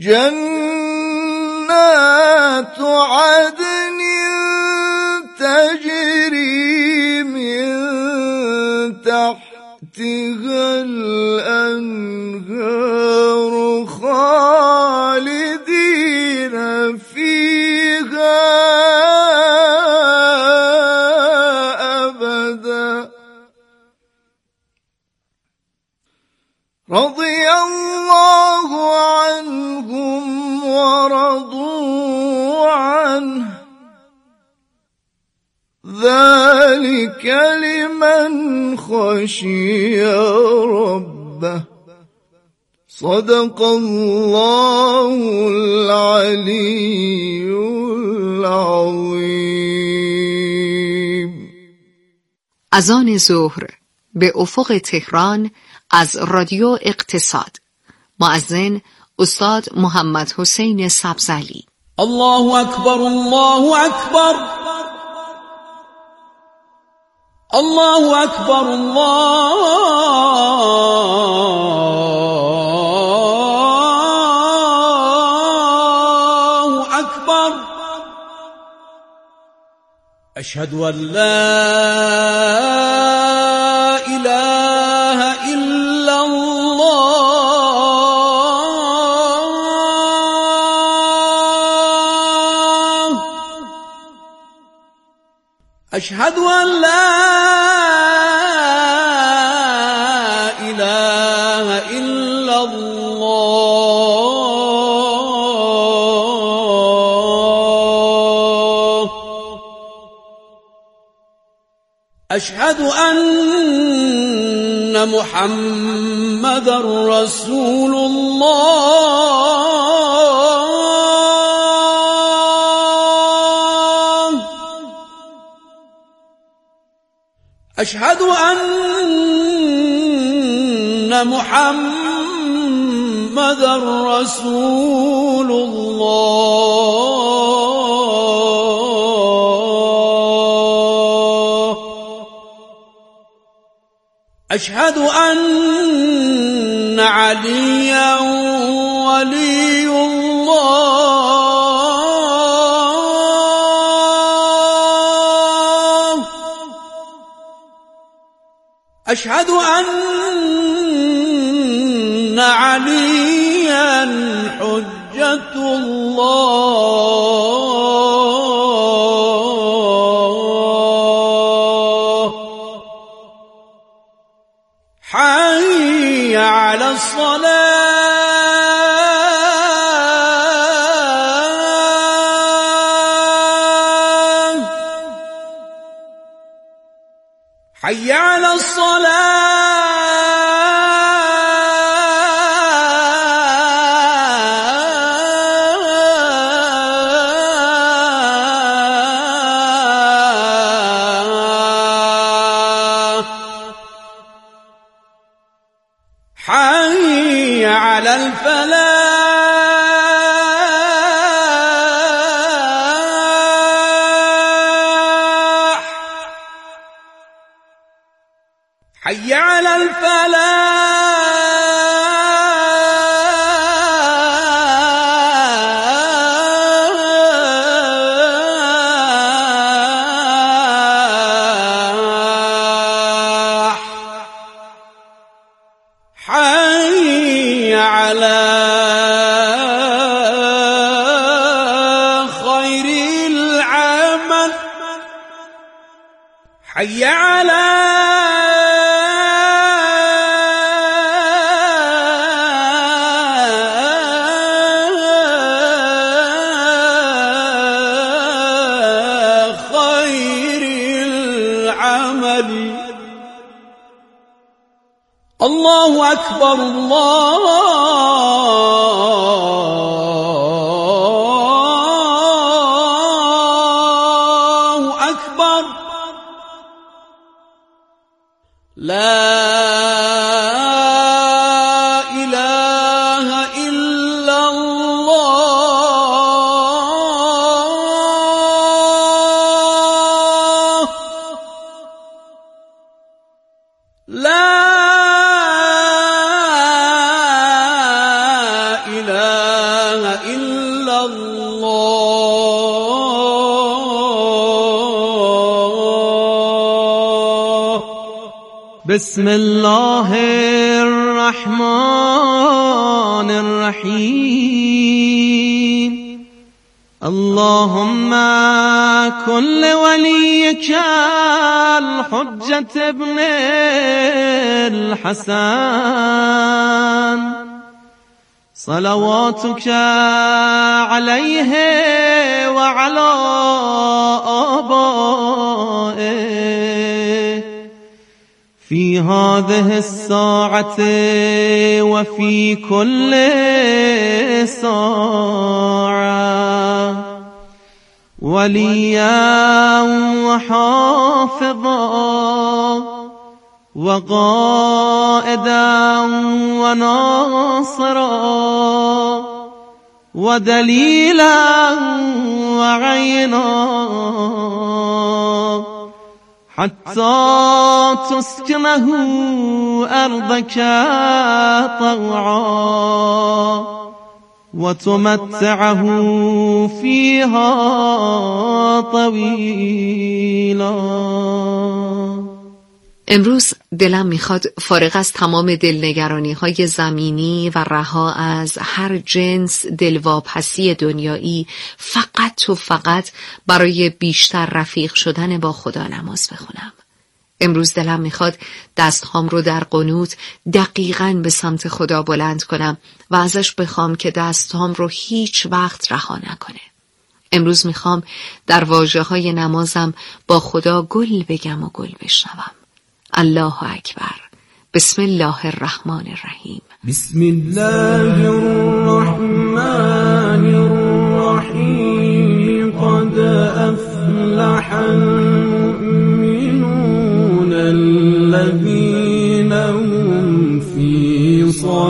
جنات عدن تجري من تحتها الأنهار خالدين فيها أبدا رضي الله عنهم ورضوا عنه ذلك لمن خشي ربه صدق الله العلي العظيم. اذان ظهر به افق تهران از رادیو اقتصاد. مؤذن استاد محمد حسین سبزعلی. الله اکبر الله اکبر الله اکبر الله اکبر اشهد ان لا اله الا الله اشهد ان لا اله الا الله اشهد ان محمد رسول الله اشهد ان محمد رسول الله اشهد ان عليا ولي الله اشهد ان عليا حجة الله حي على الصلاة حي على الصلاة حي على الفلاح حي على الفلاح حي على خير العمل حي على خير العمل الله أكبر الله أكبر لا إله إلا الله لا إله بسم الله الرحمن الرحیم اللهم كن لوليك الحجة ابن الحسن صلواتك عليه وعلى آبائه في هذه الساعة وفي كل ساعة وليا وحافظا وقائدا وناصرا ودليلا وعينا حتى تسكنه أرضك طوعا وتمتعه فيها طويلا. امروز دلم میخواد فارغ از تمام دلنگرانی های زمینی و رها از هر جنس دلواپسی دنیایی فقط و فقط برای بیشتر رفیق شدن با خدا نماز بخونم. امروز دلم میخواد دستهام رو در قنوت دقیقاً به سمت خدا بلند کنم و ازش بخوام که دستهام رو هیچ وقت رها نکنه. امروز میخوام در واژه‌های نمازم با خدا گل بگم و گل بشنوم. الله اکبر. بسم الله الرحمن الرحیم. بسم الله الرحمن الرحیم. قد افلح المؤمنون الذين هم في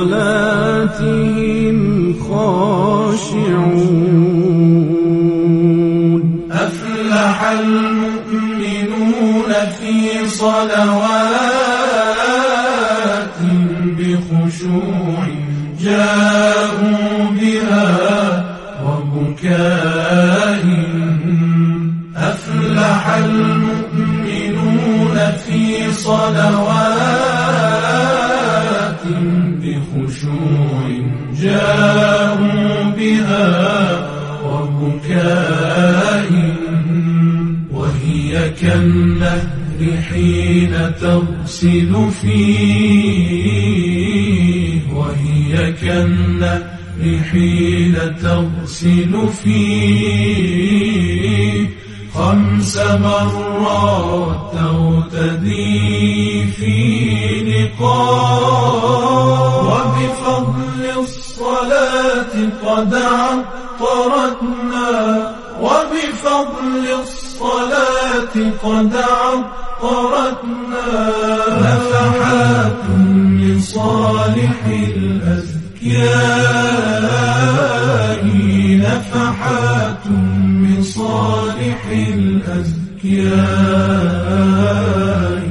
صلاتهم خاشعون. افلح المؤمنون في صلوات بخشوع جاءوا بها وبكاء. أفلح المؤمنون في صلوات بخشوع جاءوا بها وبكاء. وهي كالنهر حين تغسل فيه. وهي كالنهر حين تغسل فيه 5 مرات تغتدي في لقاء. وبفضل الصلاة قد عطرتنا. وبفضل الصلاة قد عطرتنا. نفحات من صالح الأزكياء. نفحات من صالح الأزكياء.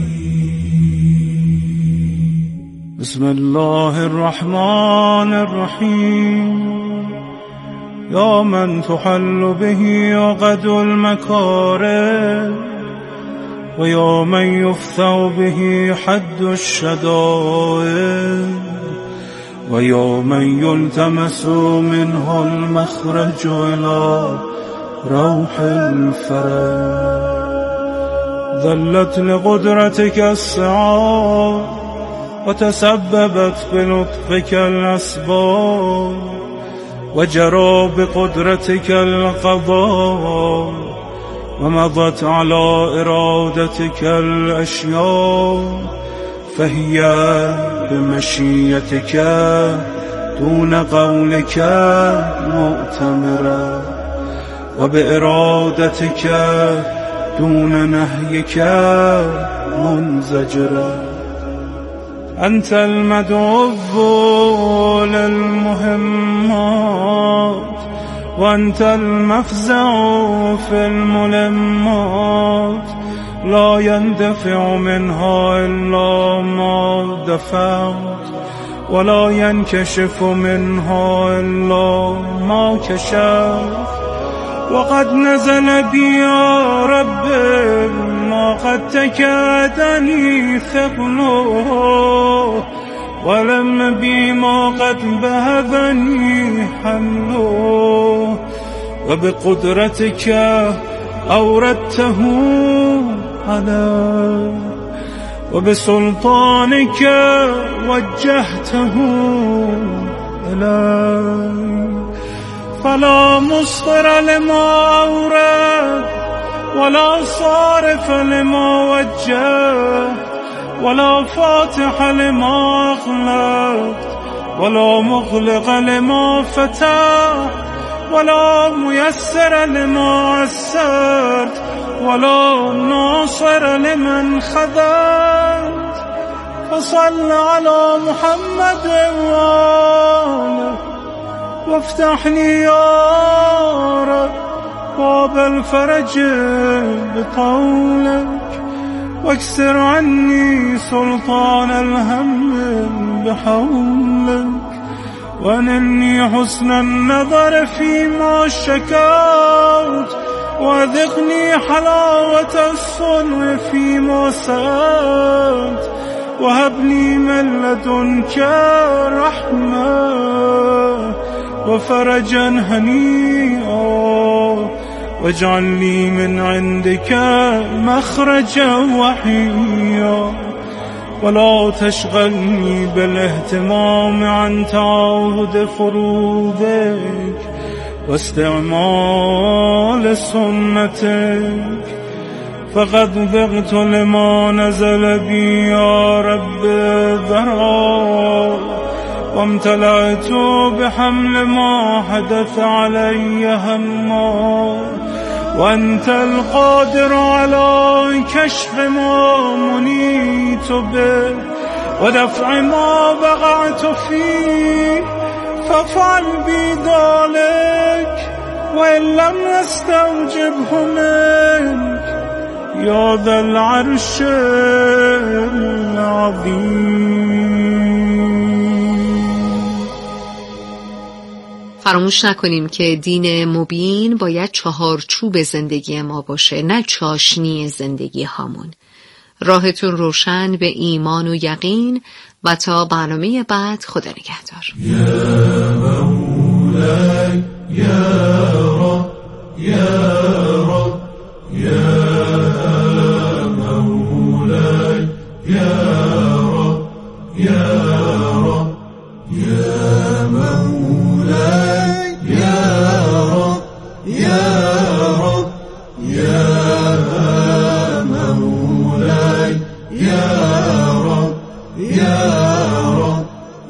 بسم الله الرحمن الرحيم. يا من تحل به عقد المكارم ويا من يفتح به حد الشدائد ويا من يلتمس منه المخرج إلى روح الفرج. ذلت لقدرتك السعاد وتسببت بلطفك الأسباب وجرى بقدرتك القضاء ومضت على إرادتك الأشياء. فهي بمشيتك دون قولك مؤتمرة وبإرادتك دون نهيك منزجرة. أنت المدعو للمهمات وأنت المفزع في الملمات. لا يندفع منها إلا ما دفعت ولا ينكشف منها إلا ما كشفت. وقد نزل بي يا رب ما قد تكادني ثقله ولم بما قد بهذني حمله وبقدرتك أوردته علي وبسلطانك وجهته إلي فلا مصدر لما أورد ولا صارف لما وجه ولا فاتح لما أغلقت ولا مغلق لما فتح ولا ميسر لما عسرت ولا ناصر لمن خذلت فصل على محمد وآله وافتح لي يا رب باب الفرج بقولك واكسر عني سلطان الهم بحولك وانني حسن النظر فيما شكوت وذقني حلاوة الصنع فيما سألت وهبني من لدنك رحمة وفرجا هنيئا واجعل لي من عندك مخرجا وحيا ولا تشغلني بالاهتمام عن تعاهد فروضك واستعمال سنتك فقد ذقت لما نزل بي يا رب ذرا وامتلأت بحمل ما حدث علي هما وأنت القادر على كشف ما منيت به ودفع ما بقعت فيه فافعل بي ذلك وإن لم نستوجبه منك يا ذا العرش العظيم. فراموش نکنیم که دین مبین باید چهارچوب زندگی ما باشه، نه چاشنی زندگی هامون. راهتون روشن به ایمان و یقین و تا برنامه بعد خدا نگهدار. یا مولاي یا رب یا رب یا مولاي یا رب یا رب یا مولاي یا رب یا رب یا مولاي یا رب یا رب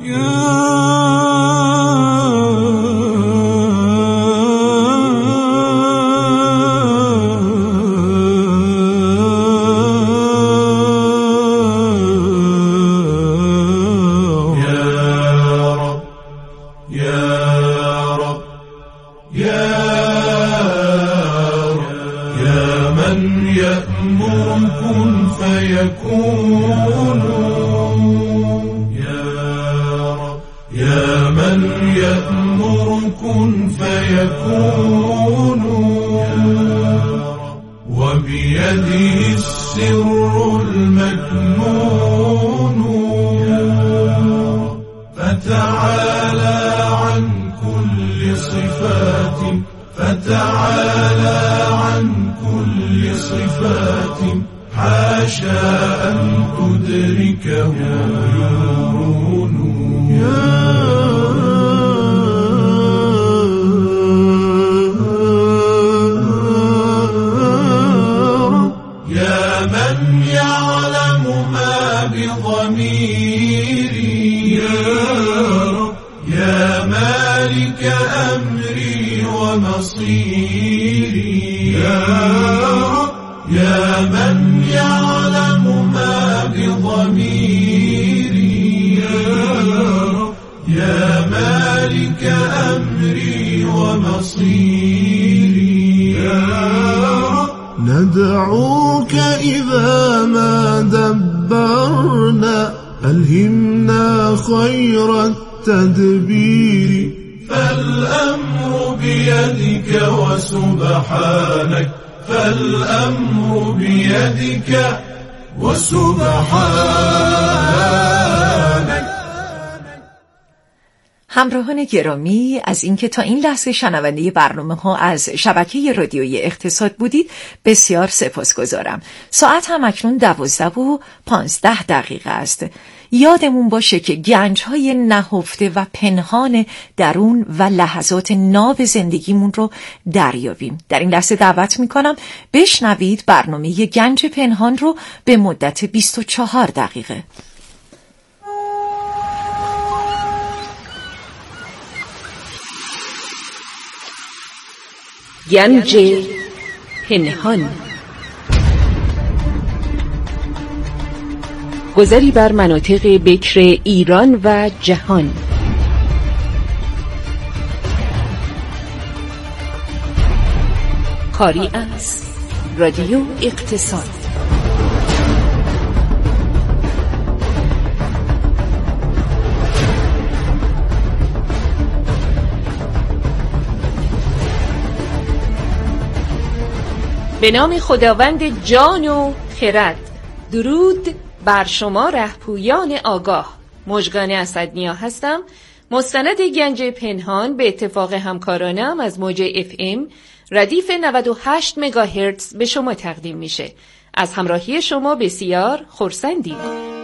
وبيده السر المكنون فتعالى عن كل صفات فتعالى عن كل صفات حاشا أن تدركه عيون ضميري يا مالك أمري ومصيري يا من يعلم ما بضميري يا مالك أمري ومصيري ندعوك إذا ما دبرنا ألهمنا خير التدبير فالأمر بيدك وسبحانك فالأمر بيدك وسبحانك. همراهان گرامی، از اینکه تا این لحظه شنونده برنامه ها از شبکه رادیویی اقتصاد بودید بسیار سپاسگزارم. ساعت هم اکنون 12:15 است. یادمون باشه که گنج‌های نهفته و پنهان درون و لحظات ناب زندگیمون رو دریابیم. در این لحظه دعوت میکنم بشنوید برنامه گنج پنهان رو به مدت 24 دقیقه. گنج پنهان، گذری بر مناطق بکر ایران و جهان. کاری از رادیو اقتصاد. به نام خداوند جان و خرد. درود بر شما رهپویان آگاه. مژگان اسدنیا هستم. مستند گنج پنهان به اتفاق همکارانم از موج FM ردیف 98 مگاهرتز به شما تقدیم میشه. از همراهی شما بسیار خرسندیم.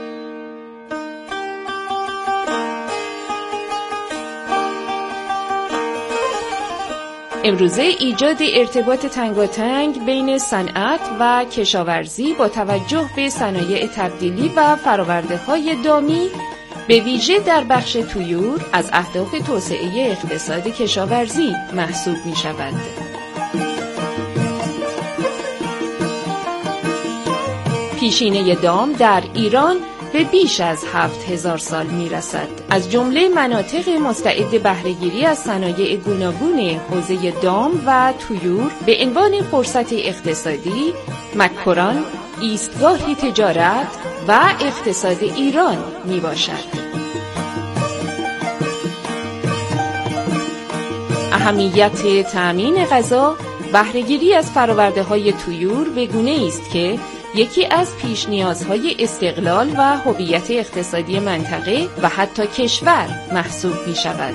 امروزه ایجاد ارتباط تنگاتنگ بین صنعت و کشاورزی با توجه به صنایع تبدیلی و فرآورده‌های دامی به ویژه در بخش طیور از اهداف توسعه اقتصاد کشاورزی محسوب می شود. پیشینه دام در ایران به بیش از 7000 سال می رسد. از جمله مناطق مستعد بهره‌گیری از صنایع گوناگون حوزه دام و طیور به عنوان فرصت اقتصادی، مکران ایستگاه تجارت و اقتصاد ایران می باشد. اهمیت تأمین غذا، بهره‌گیری از فرآورده‌های طیور به گونه‌ای است که یکی از پیش نیازهای استقلال و هویت اقتصادی منطقه و حتی کشور محسوب می شود.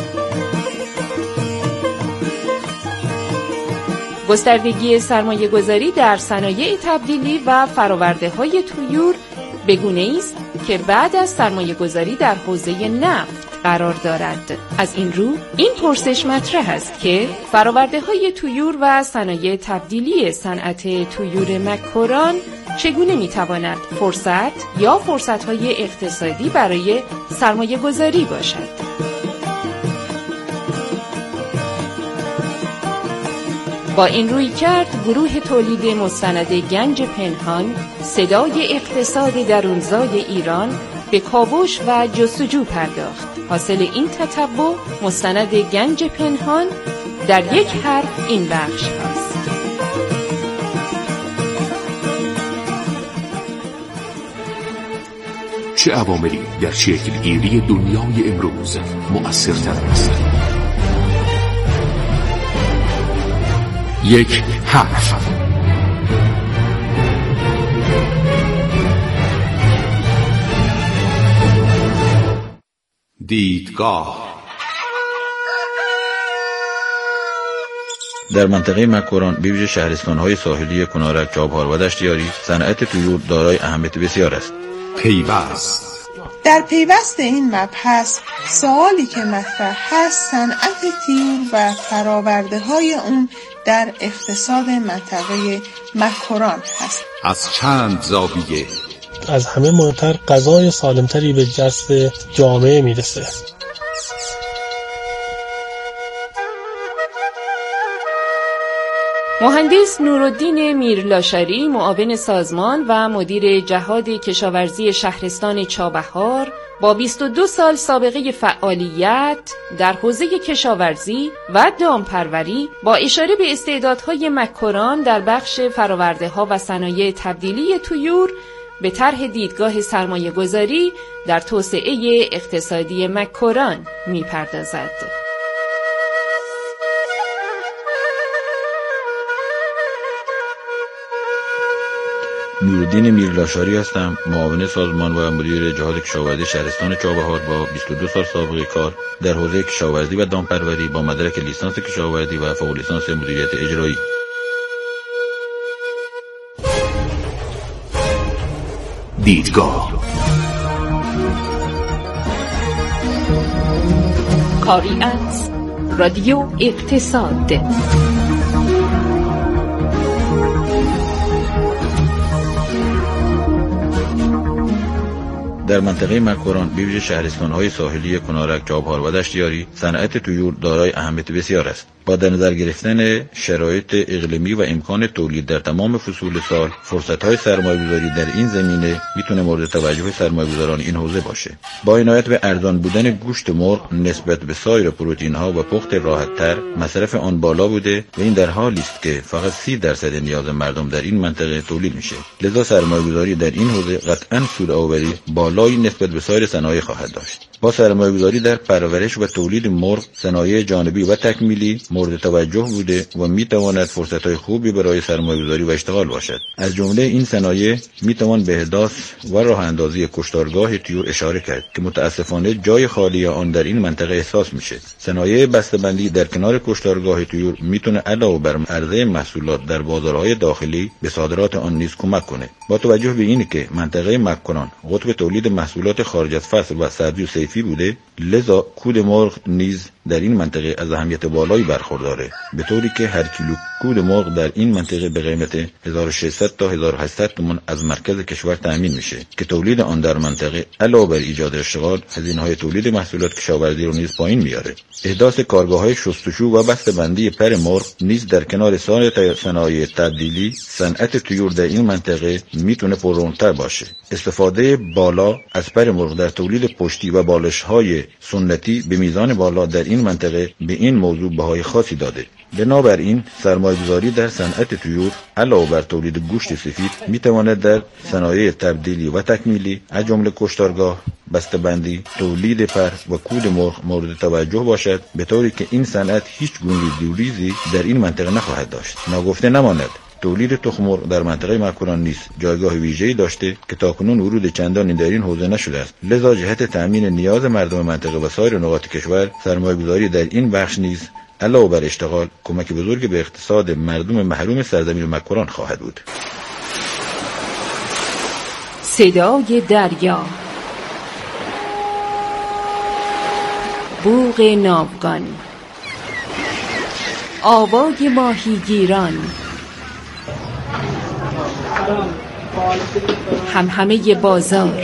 گستردگی سرمایه گذاری در صنایع تبدیلی و فرآورده‌های طیور به گونه‌ای است که بعد از سرمایه گذاری در حوزه نفت قرار دارد. از این رو این پرسش مطرح است که فرآورده‌های طیور و صنایع تبدیلی صنعت طیور مکران چگونه می‌تواند فرصت یا فرصت‌های اقتصادی برای سرمایه گذاری باشد. با این رویکرد گروه تولید مستند گنج پنهان صدای اقتصاد درونزای ایران به کاوش و جستجو پرداخت. حاصل این تتبع مستند گنج پنهان در یک حرف این بخش هست. چه عواملی در شکلگیری دنیای امروز مؤثرتر است؟ یک حرف. دیدگاه. در منطقه مکران به ویژه شهرستان‌های ساحلی کنارک، چابهار و دشتیاری صنعت طیور دارای اهمیت بسیار است. پیوست. در پیوست این مبحث سوالی که مطرح هست صنعت طیور و فرآورده‌های اون در اقتصاد منطقه مکران هست. از چند زاویه. از همه مهمتر غذای سالمتری به دست جامعه میرسه. مهندس نورالدین میرلاشری، معاون سازمان و مدیر جهاد کشاورزی شهرستان چابهار، با 22 سال سابقه فعالیت در حوزه کشاورزی و دامپروری، با اشاره به استعدادهای مکران در بخش فرآورده‌ها و صنایع تبدیلی طیور، به طرح دیدگاه سرمایه گذاری در توسعه اقتصادی مکران می‌پردازد. نورالدین میرلاشاری هستم، معاون سازمان و مدیر جهاد کشاورزی شهرستان چابهار با 22 سال سابقه کار در حوزه کشاورزی و دامپروری با مدرک لیسانس کشاورزی و فوق لیسانس مدیریت اجرایی. دیدگاه کاری از رادیو اقتصاد. در منطقه مکران به ویژه شهرستان‌های ساحلی کنارک، چابهار و دشتیاری صنعت طیور دارای اهمیت بسیار است. با در نظر گرفتن شرایط اقلیمی و امکان تولید در تمام فصول سال، فرصت‌های سرمایه‌گذاری در این زمینه میتونه مورد توجه سرمایه‌گذاران این حوزه باشه. با عنایت به ارزان بودن گوشت مرغ نسبت به سایر پروتئین‌ها و پخت راحت‌تر، مصرف آن بالا بوده و این در حالی است که فقط 30% نیاز مردم در این منطقه تولید میشه. لذا سرمایه‌گذاری در این حوزه قطعاً سودآوری بالایی نسبت به سایر صنایع خواهد داشت. با سرمایه‌گذاری در پرورش و تولید مرغ، صنایع جانبی و تکمیلی مورد توجه بوده و میتواند فرصت‌های خوبی برای سرمایه‌گذاری و اشتغال باشد. از جمله این صنایع میتوان به احداث و راه اندازی کشتارگاه طیور اشاره کرد که متاسفانه جای خالی آن در این منطقه احساس میشه. صنایع بسته‌بندی در کنار کشتارگاه طیور میتونه علاوه بر عرضه محصولات در بازارهای داخلی به صادرات آن نیز کمک کنه. با توجه به اینکه که منطقه مکران قطب تولید محصولات خارج از فصل و سبزی و صیفی بوده، لذا کود مرغ نیز در این منطقه از اهمیت بالایی برخورداره، به طوری که هر کیلو کود مرغ در این منطقه به قیمت 1600 تا 1800 تومان از مرکز کشور تأمین میشه که تولید آن در منطقه علاوه بر ایجاد اشتغال، هزینه‌های تولید محصولات کشاورزی رو نیز پایین میاره. احداث کارگاه‌های شستشو و بسته‌بندی پر مرغ نیز در کنار سایر صنایع تبدیلی صنعت طیور در این منطقه میتونه پررونق‌تر باشه. استفاده بالا از پر مرغ در تولید پشتی و بالش‌های سنتی به میزان بالا در این منطقه به این موضوع بهای خاصی داده. بنابراین سرمایه‌گذاری در صنعت طیور علاوه بر تولید گوشت سفید میتواند در صنایع تبدیلی و تکمیلی از جمله کشتارگاه، بسته‌بندی، تولید پر و کود مرغ مورد توجه باشد، به طوری که این صنعت هیچ گونه دوریزی در این منطقه نخواهد داشت. ناگفته نماند تولید تخم مرغ در منطقه مکران نیز جایگاه ویژه‌ای داشته که تاکنون ورود چندانی در این حوزه نشده است. لذا جهت تأمین نیاز مردم منطقه و سایر نقاط کشور، سرمایه‌گذاری در این بخش نیز علاوه بر اشتغال کمک بزرگی به اقتصاد مردم محروم سرزمین مکران خواهد بود. صدای دریا، بوق ناوگان، آوای ماهیگیران، همهمه بازار،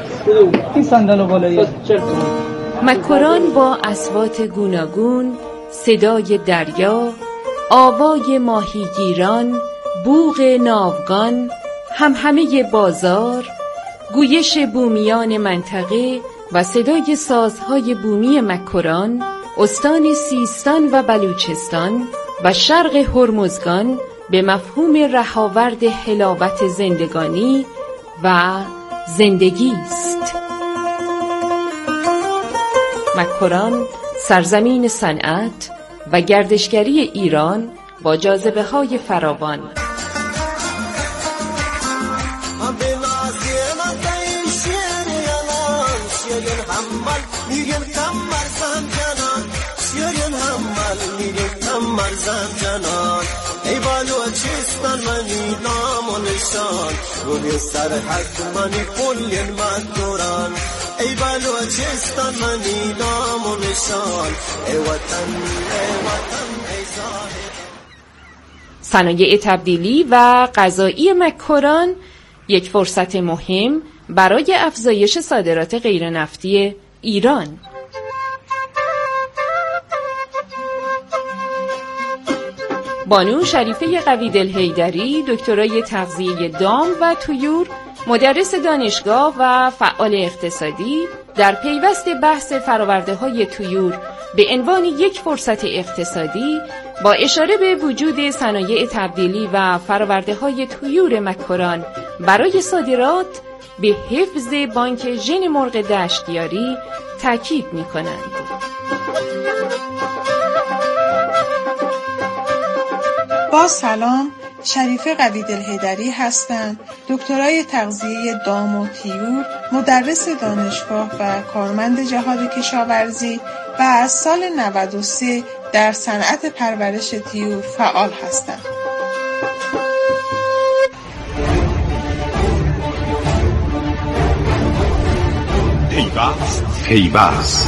مکران با اصوات گوناگون، صدای دریا، آوای ماهیگیران، بوق ناوگان، همهمه بازار، گویش بومیان منطقه و صدای سازهای بومی مکران، استان سیستان و بلوچستان و شرق هرمزگان به مفهوم رهاورد حلاوت زندگانی و زندگی است. مکران سرزمین صنعت و گردشگری ایران با جاذبه‌های فراوان. ای بلوچستان منی نام و نشان، گل سرحد منی کل مکران. ای بلوچستان منی نام و نشان، ای وطن ای زاهد. صنایع تبدیلی و غذایی مکران یک فرصت مهم برای افزایش صادرات غیرنفتی ایران. بانو شریفه قویدل حیدری، دکترای تغذیه دام و طیور، مدرس دانشگاه و فعال اقتصادی، در پیوست بحث فرآورده‌های طیور به عنوان یک فرصت اقتصادی با اشاره به وجود صنایع تبدیلی و فرآورده‌های طیور مکران برای صادرات به حفظ بانک ژن مرغ دشتیاری تاکید می‌کنند. با سلام، شریفه قویدل حیدری هستم، دکترای تغذیه دام و طیور، مدرس دانشگاه و کارمند جهاد کشاورزی و از سال 93 در صنعت پرورش طیور فعال هستم. پیوست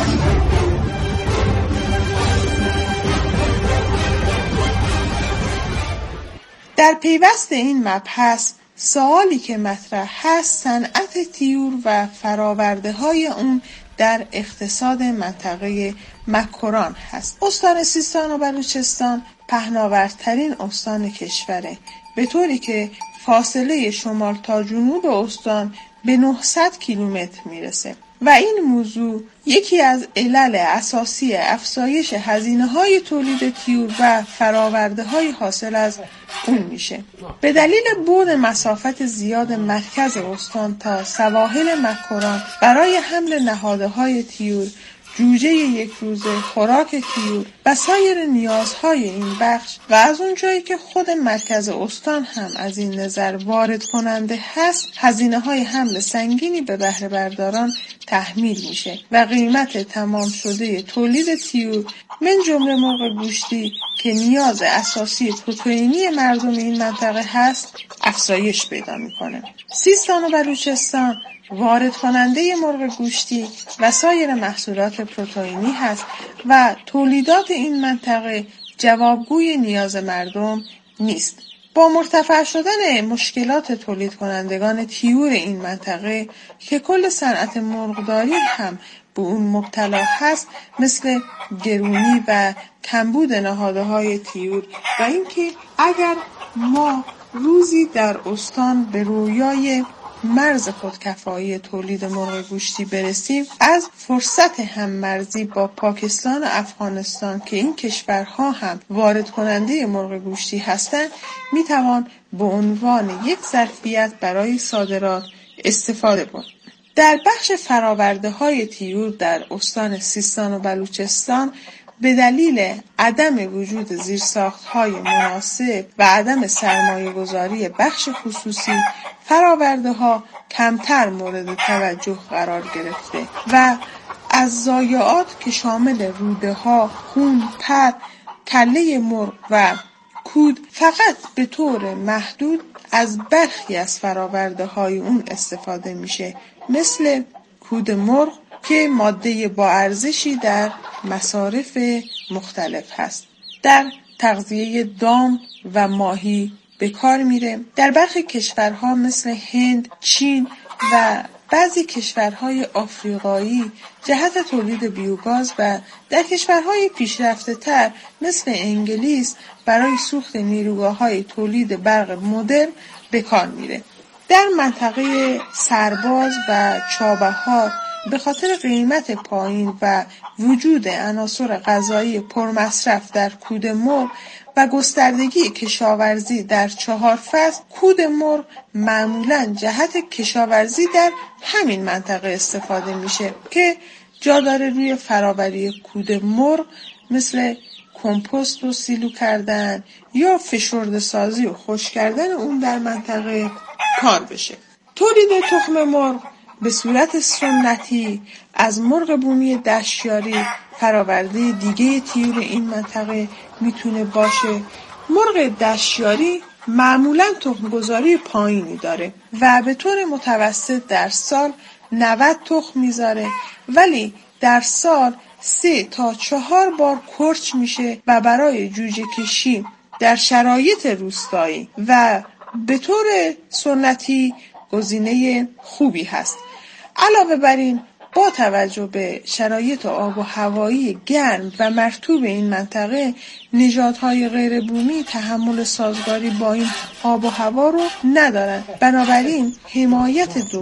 در پیوست این مبحث سوالی که مطرح هست صنعت طیور و فراورده‌های اون در اقتصاد منطقه مکران هست. استان سیستان و بلوچستان پهناورترین استان کشوره، به طوری که فاصله شمال تا جنوب استان به 900 کیلومتر میرسه و این موضوع یکی از علل اساسی افزایش هزینه‌های تولید طیور و فراورده‌های حاصل از اون میشه. به دلیل بعد مسافت زیاد مرکز استان تا سواحل مکران برای حمل نهادهای طیور، جوجه یک روزه، خوراک طیور و سایر نیازهای این بخش و از اون جایی که خود مرکز استان هم از این نظر وارد کننده هست، هزینه‌های حمل سنگینی به بهره برداران تحمیل میشه و قیمت تمام شده تولید طیور من جمله مرغ گوشتی که نیاز اساسی پروتئینی مردم این منطقه هست افزایش پیدا میکنه. سیستان و بلوچستان وارد کننده مرغ گوشتی و سایر محصولات پروتئینی هست و تولیدات این منطقه جوابگوی نیاز مردم نیست. با مرتفع شدن مشکلات تولید کنندگان طیور این منطقه که کل صنعت مرغداری هم به اون مبتلا هست، مثل گرونی و کمبود نهادهای طیور و اینکه اگر ما روزی در استان به رویای مرز خودکفایی تولید مرغ گوشتی برسیم، از فرصت هممرزی با پاکستان و افغانستان که این کشورها هم وارد کننده مرغ گوشتی هستند میتوان به عنوان یک ظرفیت برای صادرات استفاده برد. در بخش فراورده‌های طیور در استان سیستان و بلوچستان به دلیل عدم وجود زیرساخت‌های مناسب و عدم سرمایه‌گذاری بخش خصوصی، فراورده‌ها کمتر مورد توجه قرار گرفته و از ضایعات که شامل روده‌ها، خون، پر، کله مرغ و کود فقط به طور محدود از برخی از فراورده‌های اون استفاده میشه، مثل کود مرغ که ماده با ارزشی در مصارف مختلف هست. در تغذیه دام و ماهی به کار میره. در برخی کشورها مثل هند، چین و بعضی کشورهای آفریقایی جهت تولید بیوگاز و در کشورهای پیشرفته تر مثل انگلیس برای سوخت نیروگاه‌های تولید برق مدرن به کار میره. در منطقه سرباز و چابهار به خاطر قیمت پایین و وجود عناصر غذایی پرمصرف در کود مرغ و گستردگی کشاورزی در 4 فصل، کود مرغ معمولاً جهت کشاورزی در همین منطقه استفاده میشه که جا داره روی فراوری کود مرغ مثل کمپوست و سیلو کردن یا فشرده سازی و خشک کردن اون در منطقه کار بشه. تولید تخم مرغ به صورت سنتی از مرغ بومی دشیاری فراورده دیگه طیور این منطقه میتونه باشه. مرغ دشیاری معمولاً تخمگذاری پایینی داره و به طور متوسط در سال 90 تخم میذاره، ولی در سال 3 تا 4 بار کرچ میشه و برای جوجه کشی در شرایط روستایی و به طور سنتی گزینه خوبی هست. علاوه بر این، با توجه به شرایط آب و هوایی گرم و مرطوب این منطقه، نژادهای غیر بومی تحمل سازگاری با این آب و هوا رو ندارن. بنابراین حمایت